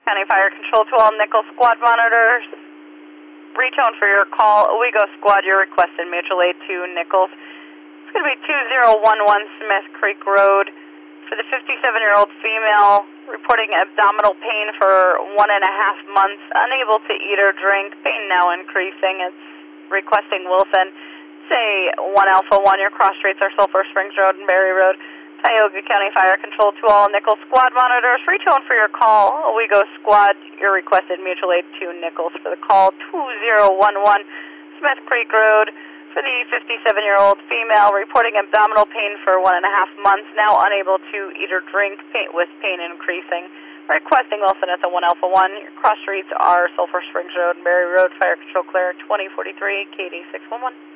County Fire Control to all Nichols Squad monitors. Retone for your call. Owego Squad, your requested mutual aid to Nichols. It's going to be 2011 Smith Creek Road. For the 57-year-old female, reporting abdominal pain for 1.5 months, unable to eat or drink, pain now increasing. It's requesting Wilson. Say 1 Alpha 1, your cross streets are Sulphur Springs Road and Berry Road. Tioga County Fire Control to all Nichols Squad monitors. Retone for your call. Owego Squad, your requested mutual aid to Nichols for the call 2011 Smith Creek Road. For the 57-year-old female, reporting abdominal pain for 1.5 months, now unable to eat or drink, with pain increasing. Requesting Wilson at the 1 Alpha 1. Your cross streets are Sulphur Springs Road and Berry Road. Fire Control clear 2043, KD 611.